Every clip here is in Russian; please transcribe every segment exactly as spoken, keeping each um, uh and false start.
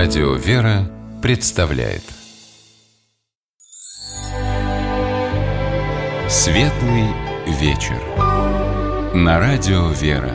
Радио «Вера» представляет Светлый вечер на Радио «Вера».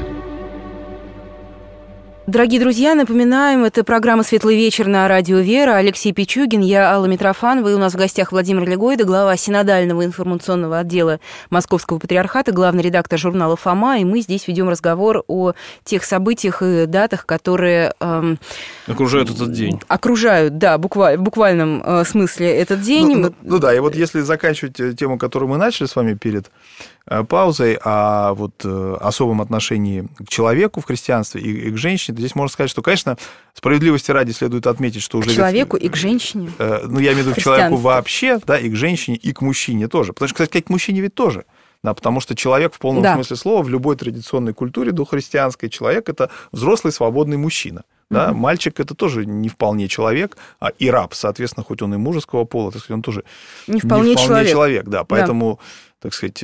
Дорогие друзья, напоминаем, это программа «Светлый вечер» на Радио «Вера». Алексей Пичугин, я Алла Митрофанова, и у нас в гостях Владимир Легойда, глава Синодального информационного отдела Московского патриархата, главный редактор журнала «Фома», и мы здесь ведем разговор о тех событиях и датах, которые... Эм, окружают этот день. Окружают, да, букваль, в буквальном э, смысле этот день. Ну, ну, ну да, и вот если заканчивать тему, которую мы начали с вами перед э, паузой, о вот, э, особом отношении к человеку в христианстве и, и к женщине, здесь можно сказать, что, конечно, справедливости ради следует отметить, что уже... К человеку и к женщине. Э, ну, я имею в виду к человеку вообще, да, и к женщине, и к мужчине тоже. Потому что, кстати, к мужчине ведь тоже. Да, потому что человек в полном да. смысле слова в любой традиционной культуре дохристианской человек – это взрослый свободный мужчина. Да? Mm-hmm. Мальчик – это тоже не вполне человек, а и раб, соответственно, хоть он и мужеского пола, так сказать, он тоже не вполне, не вполне человек. человек да. Поэтому... Да. так сказать,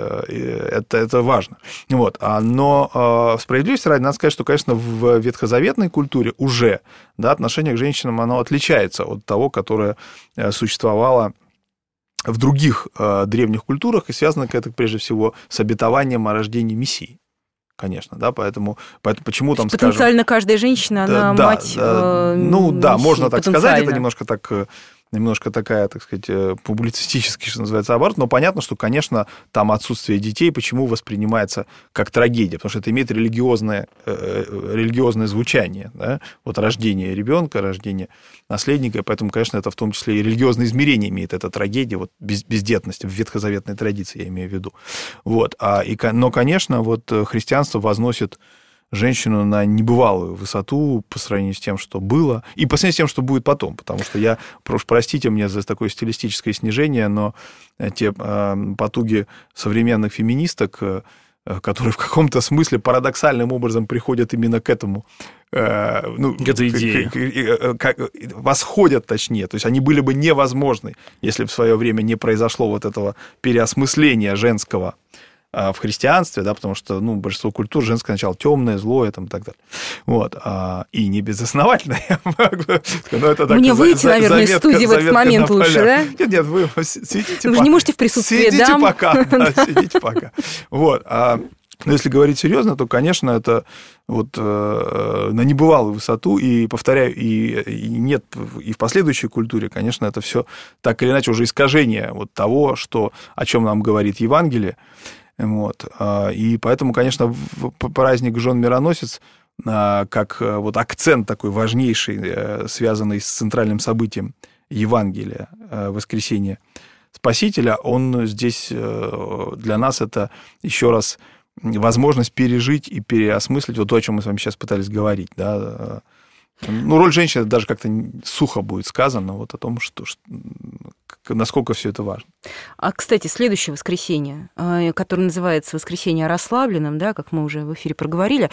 это, это важно. Вот. Но справедливости ради, надо сказать, что, конечно, в ветхозаветной культуре уже да, отношение к женщинам, оно отличается от того, которое существовало в других древних культурах, и связано это, прежде всего, с обетованием о рождении Мессии. Конечно, да, поэтому, поэтому почему там, скажем... Потенциально каждая женщина, она да, мать да, э, Ну, да, Мессии, можно так сказать, это немножко так... немножко такая, так сказать, публицистический, что называется, оборот, но понятно, что, конечно, там отсутствие детей почему воспринимается как трагедия, потому что это имеет религиозное, религиозное звучание, да? Вот рождение ребенка, рождение наследника, поэтому, конечно, это в том числе и религиозное измерение имеет эта трагедия, вот бездетность в ветхозаветной традиции, я имею в виду. Вот. А, и, но, конечно, вот христианство возносит женщину на небывалую высоту по сравнению с тем, что было, и по сравнению с тем, что будет потом, потому что я, прошу простите мне за такое стилистическое снижение, но те э, потуги современных феминисток, э, которые в каком-то смысле парадоксальным образом приходят именно к этому, э, ну, к этой идее, к, к, к, восходят, точнее, то есть они были бы невозможны, если бы в свое время не произошло вот этого переосмысления женского в христианстве, да, потому что, ну, большинство культур женское начало темное, злое, там, и так далее. Вот. И не безосновательно. Мне выйти, наверное, из студии в этот момент лучше, да? Нет, нет, вы сидите. Вы же не можете в присутствии дам. Сидите пока, да, сидите пока. Вот. Но если говорить серьезно, то, конечно, это вот э, на небывалую высоту, и, повторяю, и, и нет, и в последующей культуре, конечно, это все так или иначе уже искажение вот того, что, о чем нам говорит Евангелие. Вот. И поэтому, конечно, праздник Жен-Мироносец как вот акцент такой важнейший, связанный с центральным событием Евангелия, воскресения Спасителя, он здесь для нас это еще раз возможность пережить и переосмыслить вот то, о чем мы с вами сейчас пытались говорить. Да? Ну, роль женщины даже как-то сухо будет сказано вот о том, что, что, насколько все это важно. А, кстати, следующее воскресенье, которое называется «Воскресенье о расслабленном», да, как мы уже в эфире проговорили,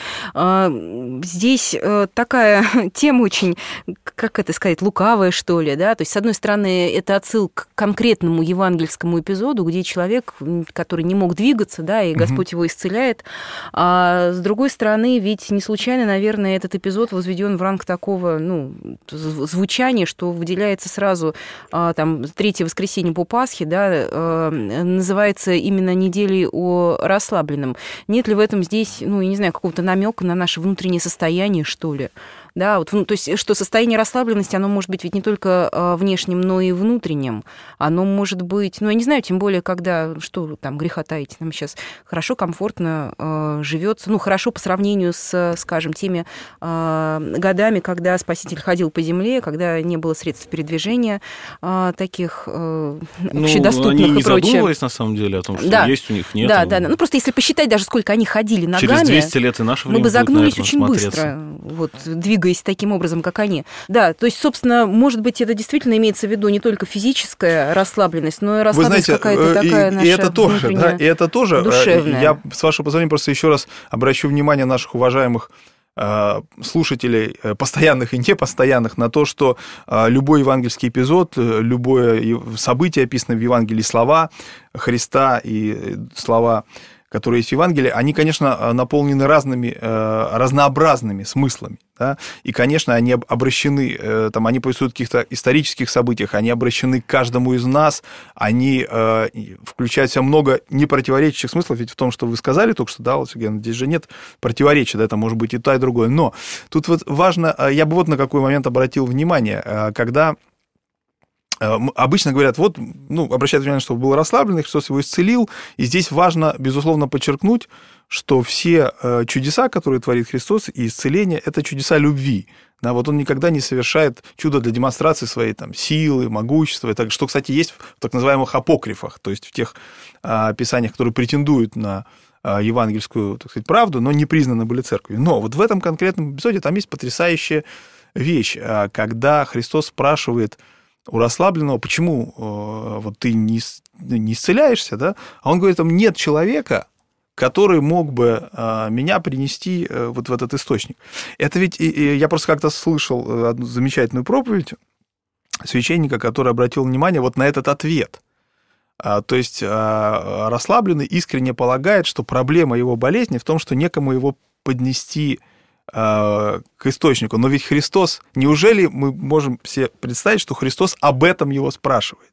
здесь такая тема очень, как это сказать, лукавая, что ли, да, то есть, с одной стороны, это отсылка к конкретному евангельскому эпизоду, где человек, который не мог двигаться, да, и Господь угу. его исцеляет, а с другой стороны, ведь не случайно, наверное, этот эпизод возведен в ранг такого, ну, звучания, что выделяется сразу там третье воскресенье по Пасхе, да, называется именно неделей о расслабленном. Нет ли в этом здесь, ну, я не знаю, какого-то намека на наше внутреннее состояние, что ли? Да, вот, ну, то есть, что состояние расслабленности, оно может быть ведь не только внешним, но и внутренним. Оно может быть, ну, я не знаю, тем более, когда, что там, греха таить, нам сейчас хорошо, комфортно э, живется, ну, хорошо по сравнению с, скажем, теми э, годами, когда Спаситель ходил по земле, когда не было средств передвижения э, таких э, общедоступных ну, они и прочее. Не задумывались, на самом деле, о том, что да. есть у них, нет. Да, да, да. Ну, просто если посчитать даже, сколько они ходили ногами, через двести лет и наше время мы бы загнулись будет, очень быстро, вот, двигаясь таким образом, как они. Да, то есть, собственно, может быть, это действительно имеется в виду не только физическая расслабленность, но и расслабленность какая-то такая и, наша и это тоже, да, и это тоже душевная. Я, с вашего позволения, просто еще раз обращу внимание наших уважаемых слушателей, постоянных и непостоянных, на то, что любой евангельский эпизод, любое событие, описанное в Евангелии, слова Христа и слова, которые есть в Евангелии, они, конечно, наполнены разными, разнообразными смыслами. Да? И, конечно, они обращены, там, они повествуют о каких-то исторических событиях, они обращены к каждому из нас, они э, включают в себя много непротиворечащих смыслов, ведь в том, что вы сказали только что, да, вот, Сергей, здесь же нет противоречия, да, это может быть и то, и другое. Но тут вот важно, я бы вот на какой момент обратил внимание, когда обычно говорят, вот, ну, обращают внимание, что был расслабленный, Христос его исцелил, и здесь важно, безусловно, подчеркнуть, что все чудеса, которые творит Христос, и исцеление, это чудеса любви. Да, вот он никогда не совершает чудо для демонстрации своей там, силы, могущества, это, что, кстати, есть в так называемых апокрифах, то есть в тех а, писаниях, которые претендуют на а, евангельскую, так сказать, правду, но не признаны были церковью. Но вот в этом конкретном эпизоде там есть потрясающая вещь, а, когда Христос спрашивает у расслабленного, почему а, вот ты не, не исцеляешься, да? А он говорит, там нет человека, который мог бы а, меня принести а, вот в этот источник. Это ведь, и, и я просто как-то слышал одну замечательную проповедь священника, который обратил внимание вот на этот ответ. А, то есть а, расслабленный искренне полагает, что проблема его болезни в том, что некому его поднести а, к источнику. Но ведь Христос, неужели мы можем себе представить, что Христос об этом его спрашивает?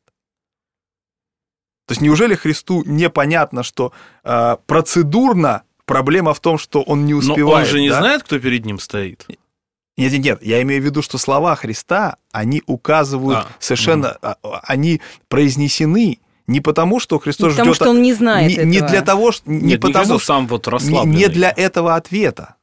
То есть неужели Христу непонятно, что э, процедурно проблема в том, что он не успевает? Но он же не да? знает, кто перед ним стоит. Нет, нет, нет, я имею в виду, что слова Христа, они указывают а, совершенно, угу. они произнесены не потому, что Христос не потому, ждет... что он не знает не, этого. Не для того, что... Не, нет, потому, не что сам вот расслабленный. Не, не для этого ответа.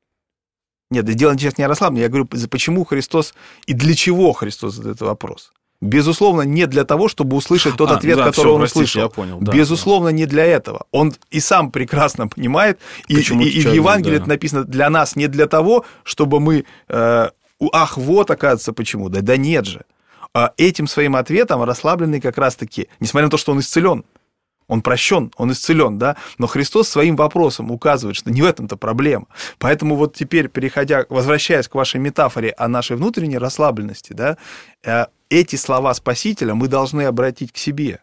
Нет, дело сейчас не о расслаблении. Я говорю, почему Христос и для чего Христос задает этот вопрос. Безусловно, не для того, чтобы услышать тот а, ответ, да, который всё, он простите, услышал. Я понял, да, Безусловно, да. не для этого. Он и сам прекрасно понимает, и, и, и в Евангелии да. это написано для нас не для того, чтобы мы... Э, ах, вот, оказывается, почему. Да, да нет же. Этим своим ответом расслабленный как раз-таки, несмотря на то, что он исцелен, он прощен, он исцелен, да, но Христос своим вопросом указывает, что не в этом-то проблема. Поэтому вот теперь, переходя, возвращаясь к вашей метафоре о нашей внутренней расслабленности, да, эти слова Спасителя мы должны обратить к себе.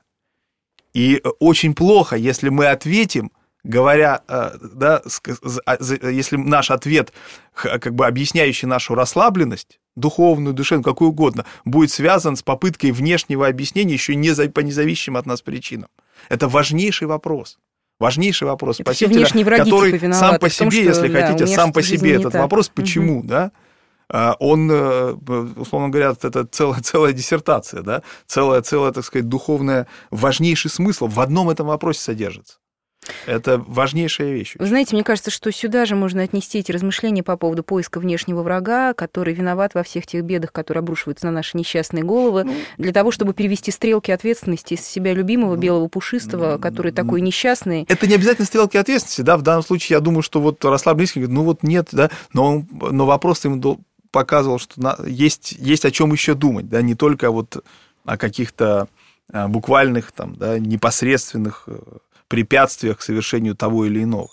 И очень плохо, если мы ответим, говоря, да, если наш ответ, как бы объясняющий нашу расслабленность, духовную, душевную, какую угодно, будет связан с попыткой внешнего объяснения еще не по независимым от нас причинам. Это важнейший вопрос. Важнейший вопрос это Спасителя, который типа сам по себе, том, что, если да, хотите, сам по себе этот так. вопрос, почему, угу. да, он, условно говоря, это целая, целая диссертация, да, целая, целая, так сказать, духовная, важнейший смысл в одном этом вопросе содержится. Это важнейшая вещь. Вы знаете, мне кажется, что сюда же можно отнести эти размышления по поводу поиска внешнего врага, который виноват во всех тех бедах, которые обрушиваются на наши несчастные головы, ну, для того, чтобы перевести стрелки ответственности из себя любимого ну, белого пушистого, ну, который такой несчастный. Это не обязательно стрелки ответственности, да, в данном случае я думаю, что вот расслабленный говорит, ну вот нет, да, но, он, но вопрос ему показывал, что на, есть, есть о чем еще думать, да, не только вот о каких-то буквальных, там, да, непосредственных препятствиях к совершению того или иного.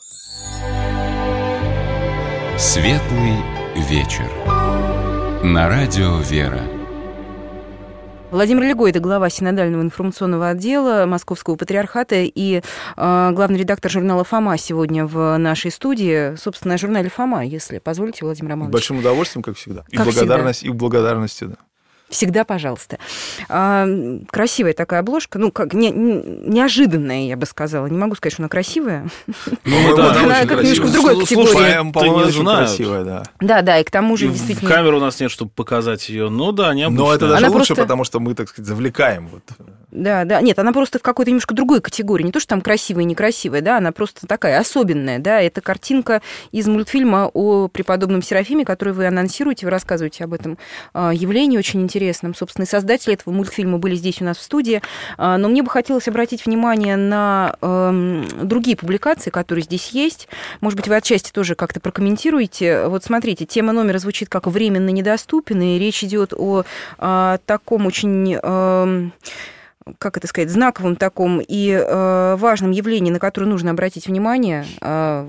Светлый вечер. На радио «Вера». Владимир Легойда, глава синодального информационного отдела Московского патриархата и э, главный редактор журнала «Фома» сегодня в нашей студии. Собственно, о журнале «Фома», если позволите, Владимир Романович. С большим удовольствием, как всегда. И как благодарность, всегда. И благодарностью, да. Всегда, пожалуйста. А, красивая такая обложка, ну, как не, неожиданная, я бы сказала. Не могу сказать, что она красивая. Ну, да, она как немножко в другой категории. По-моему, очень красивая, да. Да, да, и к тому же действительно... Камеры у нас нет, чтобы показать ее. Ну да, необычная. Но это даже она лучше, просто... потому что мы, так сказать, завлекаем. Вот. Да, да. Нет, она просто в какой-то немножко другой категории. Не то, что там красивая и некрасивая, да, она просто такая особенная, да. Это картинка из мультфильма о преподобном Серафиме, который вы анонсируете, вы рассказываете об этом явлении очень интересном. Собственно, создатели этого мультфильма были здесь у нас в студии. Но мне бы хотелось обратить внимание на э, другие публикации, которые здесь есть. Может быть, вы отчасти тоже как-то прокомментируете. Вот смотрите, тема номера звучит как «временно недоступен», и речь идет о, о таком очень... Э, как это сказать, знаковом таком и э, важном явлении, на которое нужно обратить внимание э,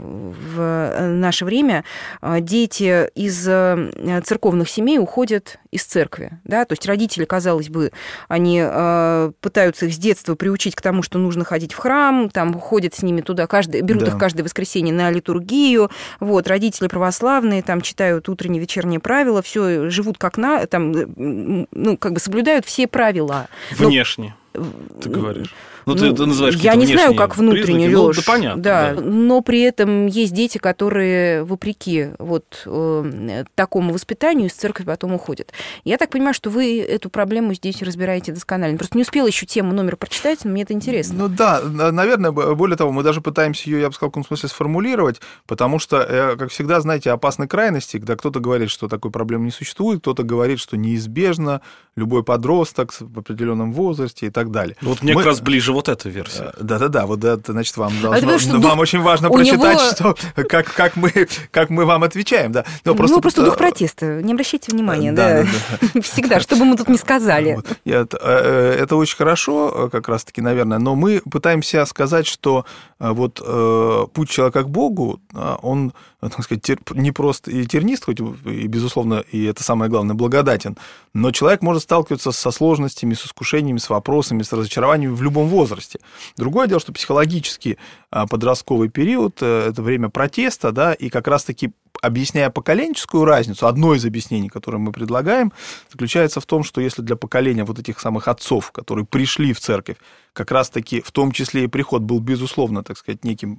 в наше время. Дети из э, церковных семей уходят из церкви. Да? То есть родители, казалось бы, они э, пытаются их с детства приучить к тому, что нужно ходить в храм, там ходят с ними туда, каждый, берут да. их каждое воскресенье на литургию. Вот, родители православные, там читают утренние, вечерние правила, все живут как на, там, ну, как бы соблюдают все правила. Внешне. Ты говоришь. Ну, ты, ну, ты называешь я не знаю, как внутренне, Лёш. Ну, да, понятно. Да. Да. Но при этом есть дети, которые, вопреки вот э, такому воспитанию, из церкви потом уходят. Я так понимаю, что вы эту проблему здесь разбираете досконально. Просто не успела еще тему номер прочитать, но мне это интересно. Ну да, наверное, более того, мы даже пытаемся ее, я бы сказал, в каком смысле сформулировать, потому что, как всегда, знаете, опасны крайности, когда кто-то говорит, что такой проблемы не существует, кто-то говорит, что неизбежно любой подросток в определенном возрасте и так далее. Вот мне мы... как раз ближе вот эта версия. Да-да-да, вот это, значит, вам, должно, а вам дух... очень важно прочитать, него... что, как, как, мы, как мы вам отвечаем. Да. Но просто... Ну, просто дух протеста, не обращайте внимания. Да, да. Да. Всегда, что бы мы тут ни сказали. Вот. Это, это очень хорошо, как раз-таки, наверное, но мы пытаемся сказать, что вот путь человека к Богу, он, так сказать, не просто и тернист, хоть и, безусловно, и это самое главное, благодатен, но человек может сталкиваться со сложностями, с искушениями, с вопросами, с разочарованиями в любом возрасте. Другое дело, что психологически подростковый период – это время протеста, да, и как раз-таки, объясняя поколенческую разницу, одно из объяснений, которое мы предлагаем, заключается в том, что если для поколения вот этих самых отцов, которые пришли в церковь, как раз-таки в том числе и приход был, безусловно, так сказать, неким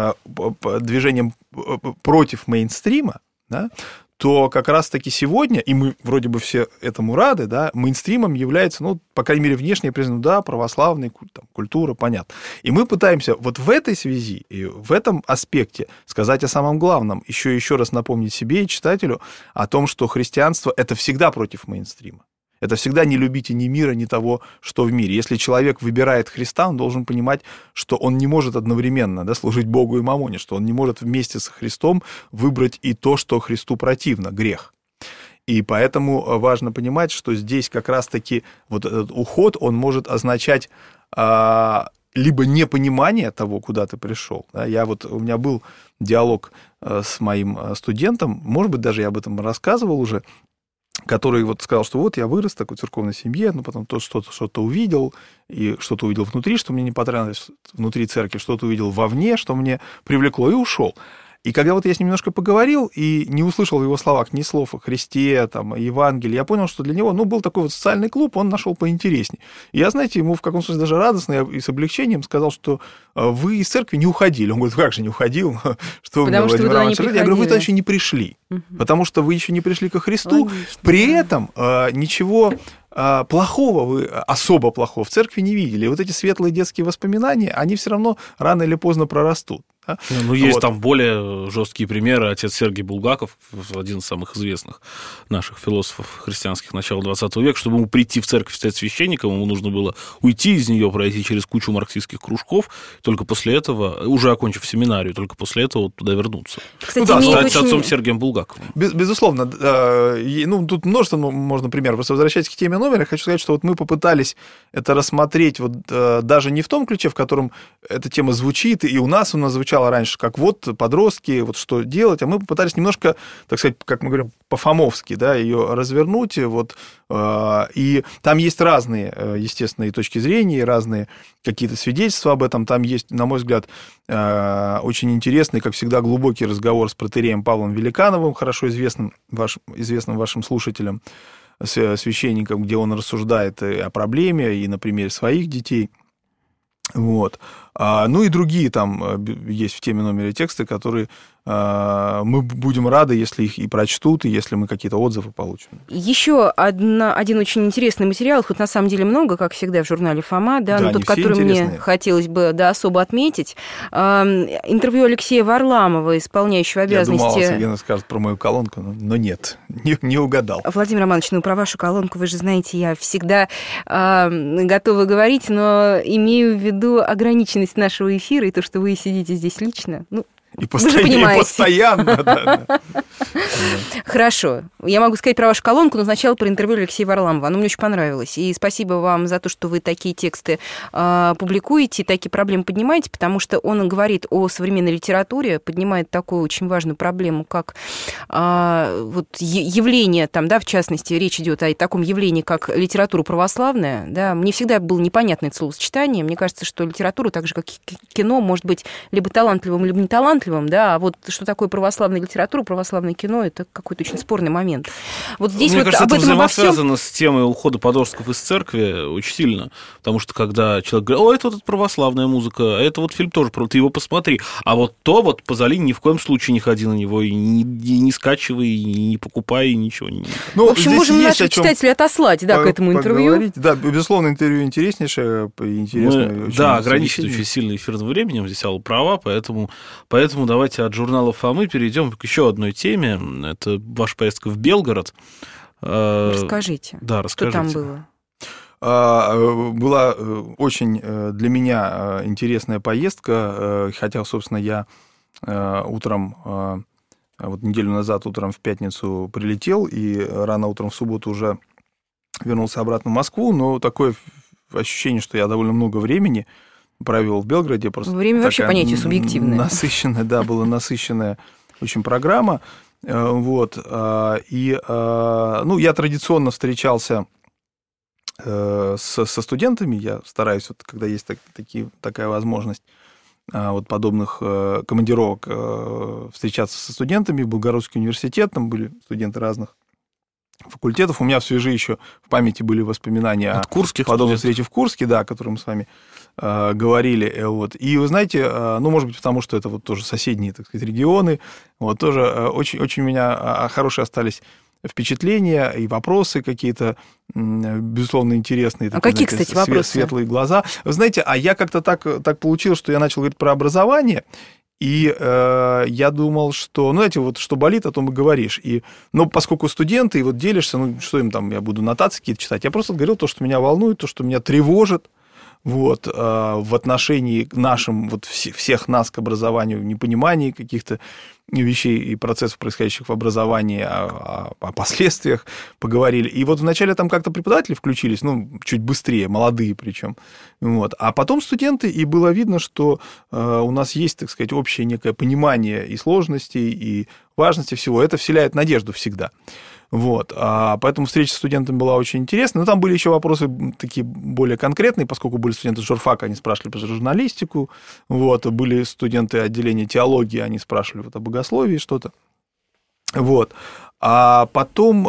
движением против мейнстрима, да, то как раз-таки сегодня, и мы вроде бы все этому рады, да, мейнстримом является, ну, по крайней мере, внешне признано, да, православная там, культура, понятно. И мы пытаемся вот в этой связи и в этом аспекте сказать о самом главном, еще и еще раз напомнить себе и читателю о том, что христианство – это всегда против мейнстрима. Это всегда не любите ни мира, ни того, что в мире. Если человек выбирает Христа, он должен понимать, что он не может одновременно, да, служить Богу и мамоне, что он не может вместе со Христом выбрать и то, что Христу противно, грех. И поэтому важно понимать, что здесь как раз-таки вот этот уход, он может означать а, либо непонимание того, куда ты пришел. Да. Я вот, у меня был диалог с моим студентом, может быть, даже я об этом рассказывал уже, который вот сказал, что вот я вырос в такой церковной семье, но потом то что-то, что-то увидел, и что-то увидел внутри, что мне не понравилось, внутри церкви, что-то увидел вовне, что мне привлекло, и ушел. И когда вот я с ним немножко поговорил и не услышал в его словах ни слов о Христе, там, о Евангелии, я понял, что для него, ну, был такой вот социальный клуб, он нашел поинтереснее. И я, знаете, ему в каком смысле даже радостно и с облегчением сказал, что вы из церкви не уходили. Он говорит, как же не уходил? Что Потому что вы туда не приходили. Я говорю, вы туда еще не пришли, угу. потому что вы еще не пришли ко Христу. Логично, При да. этом ничего плохого вы, особо плохого в церкви не видели. И вот эти светлые детские воспоминания, они все равно рано или поздно прорастут. Да? Ну, есть вот. Там более жесткие примеры. Отец Сергий Булгаков, один из самых известных наших философов христианских начала двадцатого века, чтобы ему прийти в церковь стать священником, ему нужно было уйти из нее, пройти через кучу марксистских кружков, только после этого, уже окончив семинарию, только после этого туда вернуться. Кстати, ну, да, стать очень... отцом Сергием Булгаковым. Без, безусловно. Ну, тут множество можно примеров. Просто возвращаясь к теме номера, хочу сказать, что вот мы попытались это рассмотреть вот даже не в том ключе, в котором эта тема звучит, и у нас она звучала раньше, как вот подростки, вот что делать, а мы попытались немножко, так сказать, как мы говорим, по-фомовски, да, ее развернуть, вот, и там есть разные, естественно, и точки зрения, и разные какие-то свидетельства об этом, там есть, на мой взгляд, очень интересный, как всегда, глубокий разговор с протоиереем Павлом Великановым, хорошо известным, ваш, известным вашим слушателям, священником, где он рассуждает о проблеме и на примере своих детей. Вот. Ну и другие там есть в теме номера тексты, которые мы будем рады, если их и прочтут, и если мы какие-то отзывы получим. Еще одна, один очень интересный материал, хоть на самом деле много, как всегда в журнале «Фома», да, да, но тот, который интересные. Мне хотелось бы да, особо отметить. Интервью Алексея Варламова, исполняющего обязанности... Я думал, Алексей скажет про мою колонку, но нет, не, не угадал. Владимир Романович, ну про вашу колонку, вы же знаете, я всегда э, готова говорить, но имею в виду ограниченность нашего эфира и то, что вы сидите здесь лично, ну, И постоянно, и постоянно. Хорошо. Я могу сказать про вашу колонку, но сначала про интервью Алексея Варламова. Оно мне очень понравилось. И спасибо вам за то, что вы такие тексты э, публикуете, такие проблемы поднимаете, потому что он говорит о современной литературе, поднимает такую очень важную проблему, как э, вот явление, там, да, в частности, речь идет о таком явлении, как литература православная. Да. Мне всегда было непонятное это словосочетание. Мне кажется, что литература, так же как и кино, может быть либо талантливым, либо неталантливым, да, а вот что такое православная литература, православное кино, это какой-то очень спорный момент. Вот здесь Мне вот кажется, об это этом обо всем... взаимосвязано с темой ухода подростков из церкви очень сильно, потому что когда человек говорит, о, это вот православная музыка, а это вот фильм тоже, ты его посмотри, а вот то вот Пазолини ни в коем случае не ходи на него, и не, не скачивай, и не покупай, и ничего. Ну, в общем, можем наших читателей отослать, да, к этому интервью. Да, безусловно, интервью интереснейшее, интересное. Мы, да, ограничены очень сильно эфирным временем, здесь Алла права, поэтому, поэтому давайте от журнала «Фомы» перейдем к еще одной теме. Это ваша поездка в Белгород. Расскажите, да, расскажите. Что там было? Была очень для меня интересная поездка, хотя, собственно, я утром, вот неделю назад утром в пятницу прилетел, и рано утром в субботу уже вернулся обратно в Москву, но такое ощущение, что я довольно много времени провел в Белгороде. Просто время вообще понятие субъективное. Насыщенная, да, была насыщенная очень программа. Вот. И, ну, я традиционно встречался со, со студентами, я стараюсь, вот, когда есть так, такие, такая возможность, вот подобных командировок встречаться со студентами. Белгородский университет, там были студенты разных факультетов. У меня в связи еще в памяти были воспоминания от курских о подобной встрече в Курске, да, о которой мы с вами э, говорили. Вот. И вы знаете, э, ну, может быть, потому что это вот тоже соседние, так сказать, регионы, вот тоже э, очень, очень у меня хорошие остались впечатления и вопросы какие-то, безусловно, интересные. А какие, знаете, кстати, вопросы? Светлые глаза. Вы знаете, а я как-то так, так получилось, что я начал говорить про образование, и э, я думал, что, ну, знаете, вот что болит, о том и говоришь. И, ну, поскольку студенты, и вот делишься, ну, что им там, я буду нотации какие-то читать, я просто говорил то, что меня волнует, то, что меня тревожит, вот, э, в отношении нашим, вот, вс- всех нас к образованию, в непонимании каких-то вещей и процессов, происходящих в образовании, о, о, о последствиях поговорили. И вот вначале там как-то преподаватели включились, ну, чуть быстрее, молодые причем. Вот. А потом студенты, и было видно, что э, у нас есть, так сказать, общее некое понимание и сложностей, и важности всего. Это вселяет надежду всегда. Вот. А поэтому встреча с студентами была очень интересна. Но там были еще вопросы такие более конкретные, поскольку были студенты журфака, они спрашивали про журналистику. Вот. Были студенты отделения теологии, они спрашивали вот о богословии что-то. Вот. А потом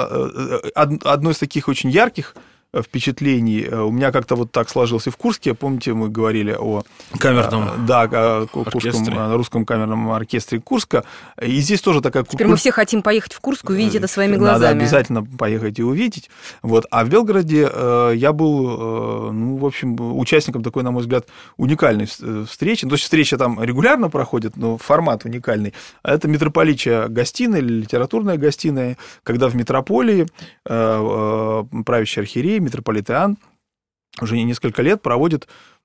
одно из таких очень ярких впечатлений у меня как-то вот так сложилось и в Курске. Помните, мы говорили о камерном да, о Курском, русском камерном оркестре Курска. И здесь тоже такая... Теперь мы все хотим поехать в Курск, увидеть это своими глазами. Надо обязательно поехать и увидеть. Вот. А в Белгороде я был, ну, в общем, участником такой, на мой взгляд, уникальной встречи. То есть встреча там регулярно проходит, но формат уникальный. Это митрополичья гостиная, литературная гостиная, когда в метрополии правящий архиерей, митрополит Иоанн уже несколько лет проводит,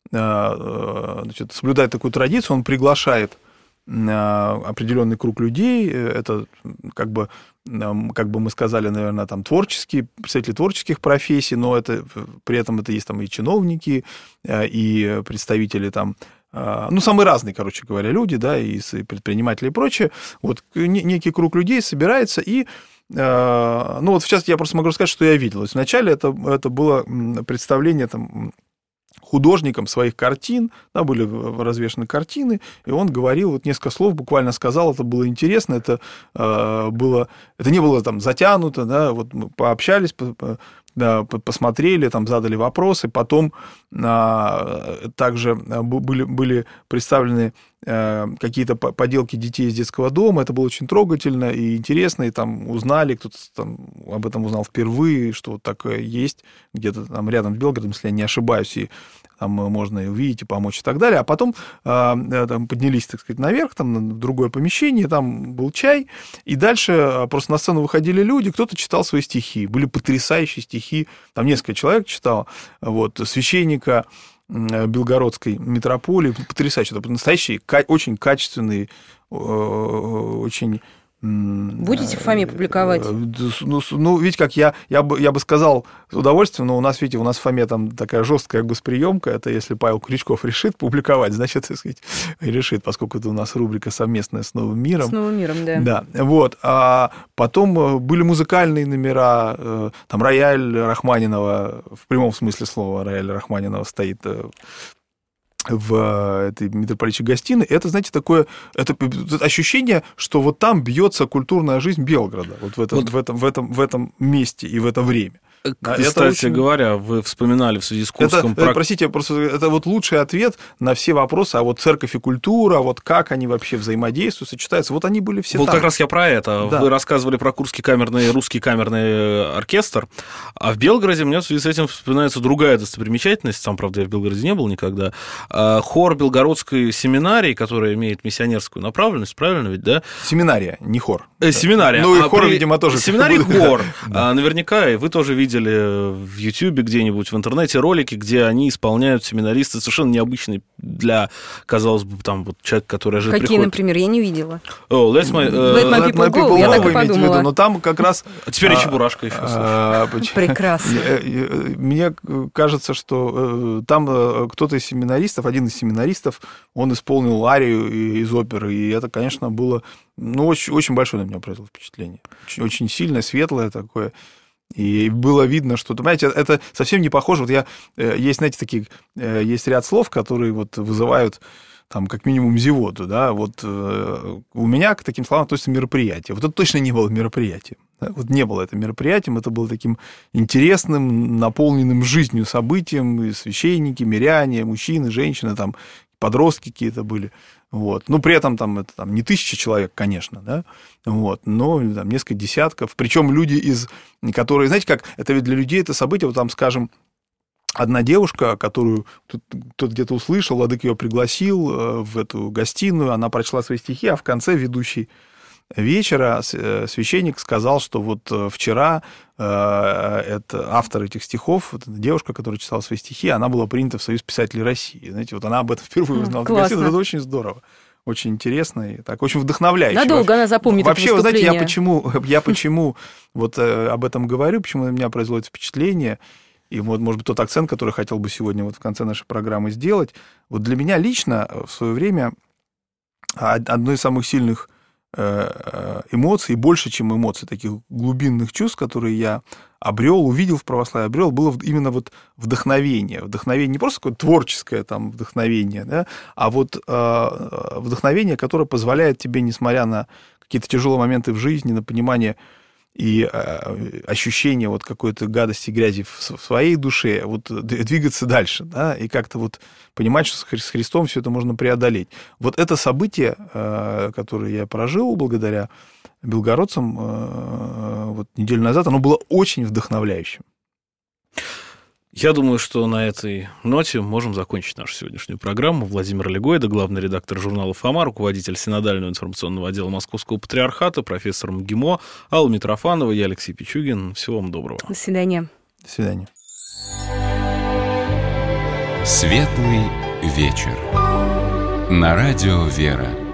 значит, соблюдает такую традицию, он приглашает определенный круг людей, это как бы, как бы мы сказали, наверное, там творческие, представители творческих профессий, но это, при этом это есть там и чиновники, и представители там, ну, самые разные, короче говоря, люди, да, и предприниматели и прочее. Вот некий круг людей собирается, и ну, вот сейчас я просто могу сказать, что я видел. Вначале это, это было представление там, художником своих картин, да, были развешаны картины, и он говорил, вот несколько слов буквально сказал, это было интересно, это, э, было, это не было там затянуто, да, вот мы пообщались, по, по, да, посмотрели, там, задали вопросы, потом а, также были, были представлены а, какие-то поделки детей из детского дома, это было очень трогательно и интересно, и там узнали, кто-то там об этом узнал впервые, что вот такое есть где-то там рядом с Белгородом, если я не ошибаюсь, и там можно и увидеть, и помочь, и так далее. А потом а, там поднялись, так сказать, наверх, там, в другое помещение, там был чай, и дальше просто на сцену выходили люди, кто-то читал свои стихи, были потрясающие стихи, там несколько человек читало, вот, священника Белгородской митрополии. Потрясающе. Это настоящие, очень качественные, очень... Будете в ФОМе публиковать? Ну, ну видите, как я, я, бы, я бы сказал с удовольствием, но у нас, видите, у нас в ФОМе там такая жесткая госприемка, это если Павел Крючков решит публиковать, значит, так сказать, решит, поскольку это у нас рубрика совместная с Новым миром. С Новым миром, да. Да, вот. А потом были музыкальные номера, там рояль Рахманинова, в прямом смысле слова рояль Рахманинова стоит в этой митрополитчей гостиной, это, знаете, такое это ощущение, что вот там бьется культурная жизнь Белгорода, вот в этом, вот. В этом, в этом, в этом месте и в это время. Кстати очень... говоря, вы вспоминали в связи с Курском... Это, простите, просто это вот лучший ответ на все вопросы, а вот церковь и культура, вот как они вообще взаимодействуют, сочетаются, вот они были все вот там. Как раз я про это. Да. Вы рассказывали про Курский камерный, русский камерный оркестр, а в Белгороде мне в связи с этим вспоминается другая достопримечательность, сам, правда, я в Белгороде не был никогда, хор Белгородской семинарии, которая имеет миссионерскую направленность, правильно ведь, да? Семинария, не хор. Э, семинария. Ну и а хор, при... видимо, тоже. Семинарий хор. Да. А, наверняка, и вы тоже видели в Ютьюбе где-нибудь, в интернете ролики, где они исполняют, семинаристы, совершенно необычные для, казалось бы, там вот человек, который же Какие, приходит... например, я не видела. Oh, let's my, uh... let my people, let my people go, go. Я так и подумала. Но там как раз... А теперь и Чебурашка еще. А, прекрасно. Мне кажется, что там кто-то из семинаристов, один из семинаристов, он исполнил арию из оперы, и это, конечно, было, ну, очень, очень большое на меня произвело впечатление. Очень, очень сильное, светлое такое. И было видно, что, понимаете, это совсем не похоже. Вот я, есть, знаете, такие, есть ряд слов, которые вот вызывают там как минимум зевоту, да, вот у меня к таким словам относится мероприятие. Вот это точно не было мероприятием. Да? Вот не было это мероприятием, это было таким интересным, наполненным жизнью событием, и священники, миряне, мужчины, женщины, там, подростки какие-то были. Вот. Ну, при этом там, это там, не тысяча человек, конечно, да, вот, но там, несколько десятков. Причем люди, из, которые, знаете, как, это ведь для людей это событие, вот там, скажем, одна девушка, которую кто-то где-то услышал, владыка ее пригласил в эту гостиную, она прочла свои стихи, а в конце ведущий вечера священник сказал, что вот вчера это автор этих стихов, вот эта девушка, которая читала свои стихи, она была принята в Союз писателей России. Знаете, вот она об этом впервые узнала. Классно. Это очень здорово. Очень интересно и так, очень вдохновляюще. Надолго она запомнит Вообще, это вы знаете, я почему, я почему вот об этом говорю, почему на меня производит впечатление, и вот, может быть, тот акцент, который хотел бы сегодня вот в конце нашей программы сделать, вот для меня лично в свое время одно из самых сильных эмоций, больше, чем эмоций, таких глубинных чувств, которые я обрел, увидел в православии, обрел, было именно вот вдохновение. Вдохновение не просто какое-то творческое там вдохновение, да, а вот э, вдохновение, которое позволяет тебе, несмотря на какие-то тяжелые моменты в жизни, на понимание и э, ощущение вот какой-то гадости, грязи в, в своей душе, вот двигаться дальше, да, и как-то вот понимать, что с Христом все это можно преодолеть. Вот это событие, э, которое я прожил благодаря белгородцам э, вот неделю назад, оно было очень вдохновляющим. Я думаю, что на этой ноте можем закончить нашу сегодняшнюю программу. Владимир Легойда, главный редактор журнала «Фома», руководитель синодального информационного отдела Московского патриархата, профессор МГИМО, Алла Митрофанова, я Алексей Пичугин. Всего вам доброго. До свидания. До свидания. Светлый вечер. На радио «Вера».